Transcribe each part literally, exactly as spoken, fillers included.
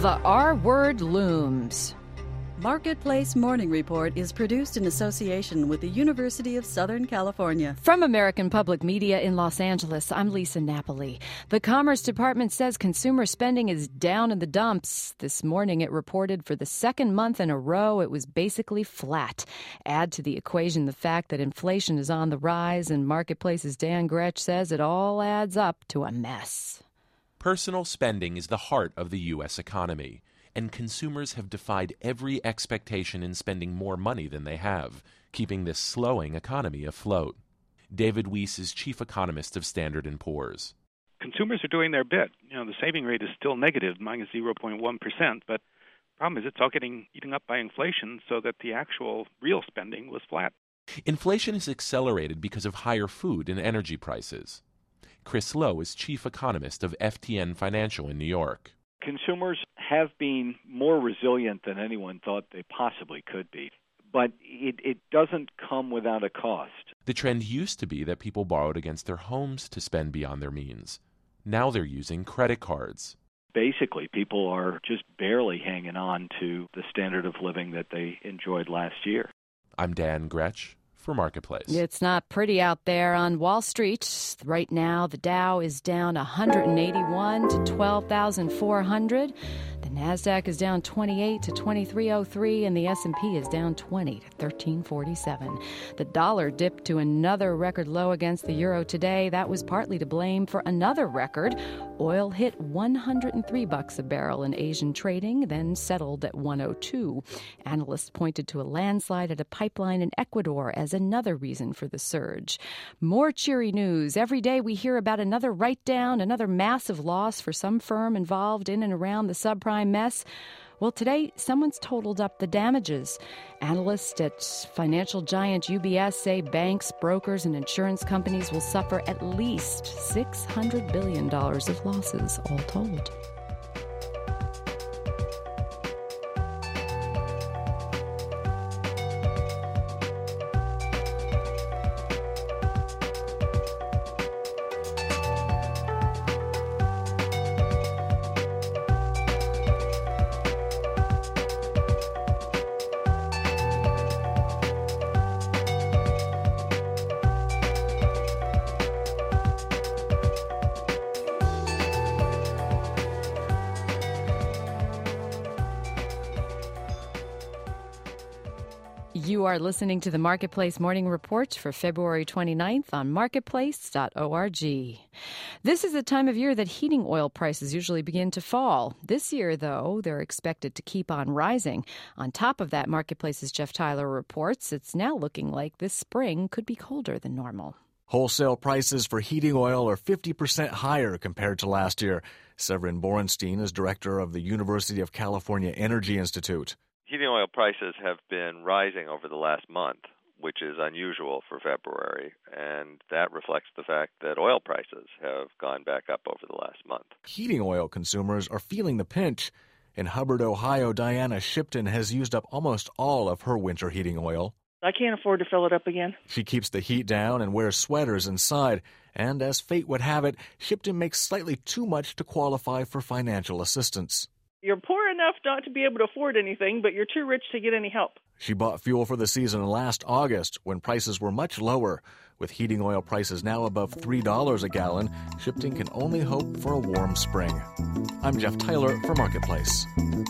The R Word looms. Marketplace Morning Report is produced in association with the University of Southern California. From American Public Media in Los Angeles, I'm Lisa Napoli. The Commerce Department says consumer spending is down in the dumps. This morning it reported for the second month in a row it was basically flat. Add to the equation the fact that inflation is on the rise, and Marketplace's Dan Gretsch says it all adds up to a mess. Personal spending is the heart of the U S economy, and consumers have defied every expectation in spending more money than they have, keeping this slowing economy afloat. David Weiss is chief economist of Standard and Poor's. Consumers are doing their bit. You know, the saving rate is still negative, minus zero point one percent, but the problem is it's all getting eaten up by inflation, so that the actual real spending was flat. Inflation has accelerated because of higher food and energy prices. Chris Lowe is chief economist of F T N Financial in New York. Consumers have been more resilient than anyone thought they possibly could be, but it, it doesn't come without a cost. The trend used to be that people borrowed against their homes to spend beyond their means. Now they're using credit cards. Basically, people are just barely hanging on to the standard of living that they enjoyed last year. I'm Dan Gretsch for Marketplace. It's not pretty out there on Wall Street. Right now, the Dow is down one hundred eighty-one to twelve thousand four hundred. The NASDAQ is down twenty-eight to twenty-three oh three, and the S and P is down twenty to thirteen forty-seven. The dollar dipped to another record low against the euro today. That was partly to blame for another record. Oil hit one hundred three bucks a barrel in Asian trading, then settled at one oh two. Analysts pointed to a landslide at a pipeline in Ecuador as another reason for the surge. More cheery news. Every day we hear about another write-down, another massive loss for some firm involved in and around the subprime mess. Well, today, someone's totaled up the damages. Analysts at financial giant U B S say banks, brokers, and insurance companies will suffer at least six hundred billion dollars of losses, all told. You are listening to the Marketplace Morning Report for February twenty-ninth on marketplace dot org. This is the time of year that heating oil prices usually begin to fall. This year, though, they're expected to keep on rising. On top of that, Marketplace's Jeff Tyler reports it's now looking like this spring could be colder than normal. Wholesale prices for heating oil are fifty percent higher compared to last year. Severin Borenstein is director of the University of California Energy Institute. Heating oil prices have been rising over the last month, which is unusual for February, and that reflects the fact that oil prices have gone back up over the last month. Heating oil consumers are feeling the pinch. In Hubbard, Ohio, Diana Shipton has used up almost all of her winter heating oil. I can't afford to fill it up again. She keeps the heat down and wears sweaters inside, and as fate would have it, Shipton makes slightly too much to qualify for financial assistance. You're poor enough not to be able to afford anything, but you're too rich to get any help. She bought fuel for the season last August when prices were much lower. With heating oil prices now above three dollars a gallon, Shipton can only hope for a warm spring. I'm Jeff Tyler for Marketplace.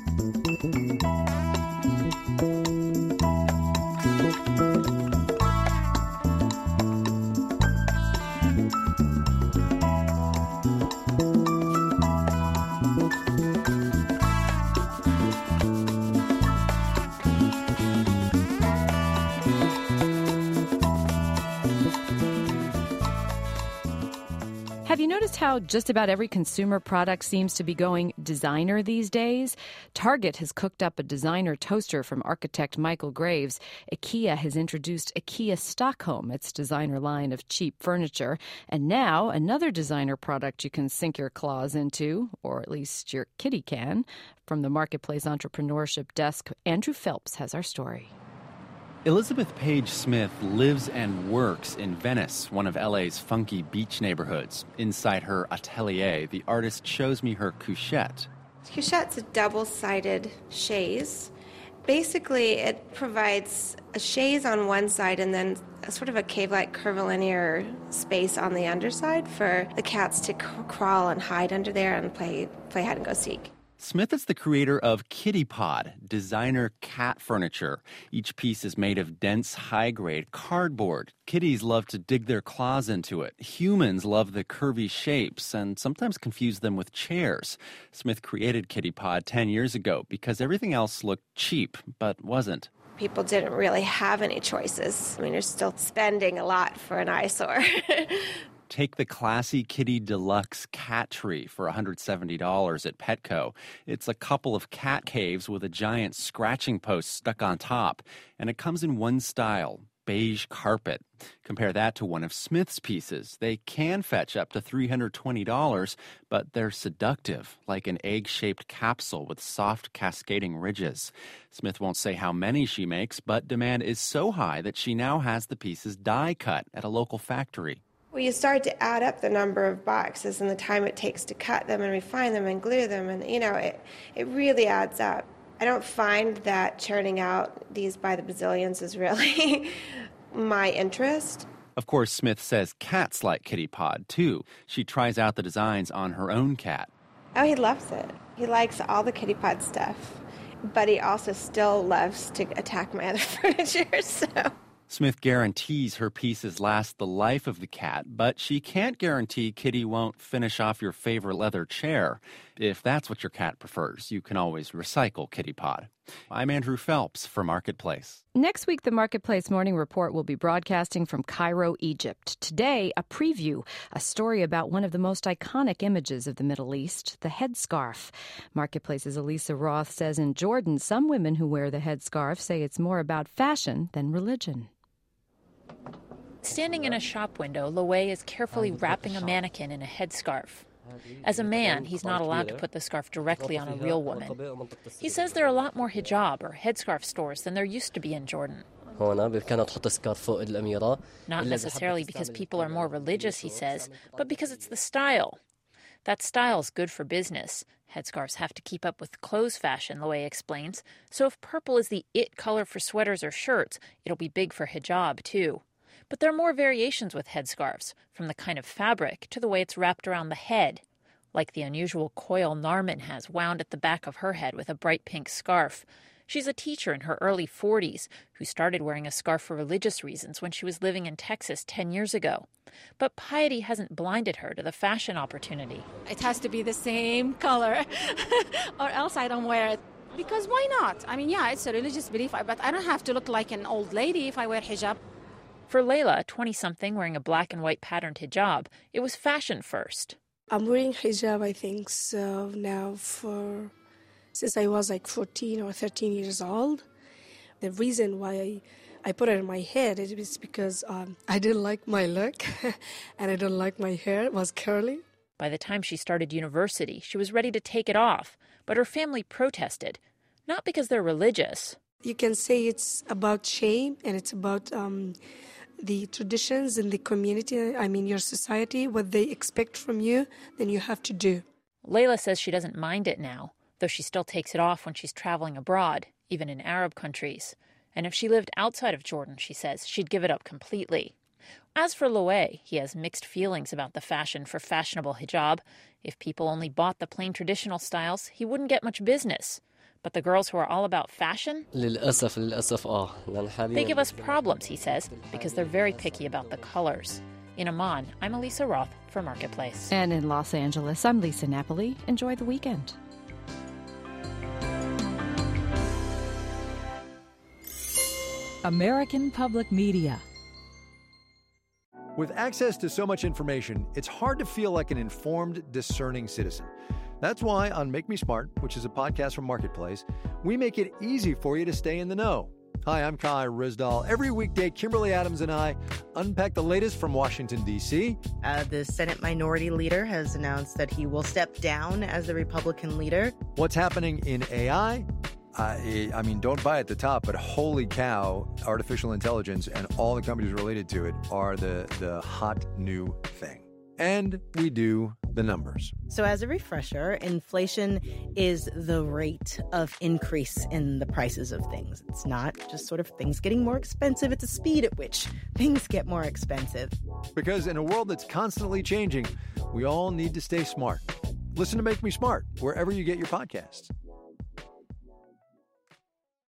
Have you noticed how just about every consumer product seems to be going designer these days? Target has cooked up a designer toaster from architect Michael Graves. IKEA has introduced IKEA Stockholm, its designer line of cheap furniture. And now another designer product you can sink your claws into, or at least your kitty can. From the Marketplace Entrepreneurship Desk, Andrew Phelps has our story. Elizabeth Page Smith lives and works in Venice, one of L A's funky beach neighborhoods. Inside her atelier, the artist shows me her couchette. Couchette's a double-sided chaise. Basically, it provides a chaise on one side and then a sort of a cave-like curvilinear space on the underside for the cats to c- crawl and hide under there and play play hide-and-go-seek. Smith is the creator of Kitty Pod, designer cat furniture. Each piece is made of dense, high-grade cardboard. Kitties love to dig their claws into it. Humans love the curvy shapes and sometimes confuse them with chairs. Smith created Kitty Pod ten years ago because everything else looked cheap, but wasn't. People didn't really have any choices. I mean, you're still spending a lot for an eyesore. Take the classy Kitty Deluxe Cat Tree for one hundred seventy dollars at Petco. It's a couple of cat caves with a giant scratching post stuck on top, and it comes in one style, beige carpet. Compare that to one of Smith's pieces. They can fetch up to three hundred twenty dollars, but they're seductive, like an egg-shaped capsule with soft cascading ridges. Smith won't say how many she makes, but demand is so high that she now has the pieces die-cut at a local factory. Well, you start to add up the number of boxes and the time it takes to cut them and refine them and glue them, and, you know, it, it really adds up. I don't find that churning out these by the bazillions is really my interest. Of course, Smith says cats like Kitty Pod, too. She tries out the designs on her own cat. Oh, he loves it. He likes all the Kitty Pod stuff, but he also still loves to attack my other furniture, so... Smith guarantees her pieces last the life of the cat, but she can't guarantee Kitty won't finish off your favorite leather chair. If that's what your cat prefers, you can always recycle Kitty Pod. I'm Andrew Phelps for Marketplace. Next week, the Marketplace Morning Report will be broadcasting from Cairo, Egypt. Today, a preview, a story about one of the most iconic images of the Middle East, the headscarf. Marketplace's Elisa Roth says in Jordan, some women who wear the headscarf say it's more about fashion than religion. Standing in a shop window, Loay is carefully wrapping a mannequin in a headscarf. As a man, he's not allowed to put the scarf directly on a real woman. He says there are a lot more hijab or headscarf stores than there used to be in Jordan. Not necessarily because people are more religious, he says, but because it's the style. That style's good for business. Headscarves have to keep up with clothes fashion, Loay explains. So if purple is the it color for sweaters or shirts, it'll be big for hijab, too. But there are more variations with headscarves, from the kind of fabric to the way it's wrapped around the head, like the unusual coil Narman has wound at the back of her head with a bright pink scarf. She's a teacher in her early forties who started wearing a scarf for religious reasons when she was living in Texas ten years ago. But piety hasn't blinded her to the fashion opportunity. It has to be the same color or else I don't wear it. Because why not? I mean, yeah, it's a religious belief, but I don't have to look like an old lady if I wear hijab. For Layla, twenty-something wearing a black and white patterned hijab, it was fashion first. I'm wearing hijab, I think, so now for since I was like fourteen or thirteen years old. The reason why I, I put it in my head is because um, I didn't like my look and I didn't like my hair. It was curly. By the time she started university, she was ready to take it off, but her family protested, not because they're religious. You can say it's about shame and it's about um, the traditions in the community, I mean your society, what they expect from you, then you have to do. Layla says she doesn't mind it now, though she still takes it off when she's traveling abroad, even in Arab countries. And if she lived outside of Jordan, she says, she'd give it up completely. As for Loay, he has mixed feelings about the fashion for fashionable hijab. If people only bought the plain traditional styles, he wouldn't get much business. But the girls who are all about fashion, they give us problems, he says, because they're very picky about the colors. In Amman, I'm Elisa Roth for Marketplace. And in Los Angeles, I'm Lisa Napoli. Enjoy the weekend. American Public Media. With access to so much information, it's hard to feel like an informed, discerning citizen. That's why on Make Me Smart, which is a podcast from Marketplace, we make it easy for you to stay in the know. Hi, I'm Kai Rizdal. Every weekday, Kimberly Adams and I unpack the latest from Washington, D C Uh, the Senate Minority Leader has announced that he will step down as the Republican leader. What's happening in A I? I, I mean, don't buy at the top, but holy cow, artificial intelligence and all the companies related to it are the, the hot new thing. And we do the numbers. So as a refresher, inflation is the rate of increase in the prices of things. It's not just sort of things getting more expensive. It's the speed at which things get more expensive. Because in a world that's constantly changing, we all need to stay smart. Listen to Make Me Smart wherever you get your podcasts.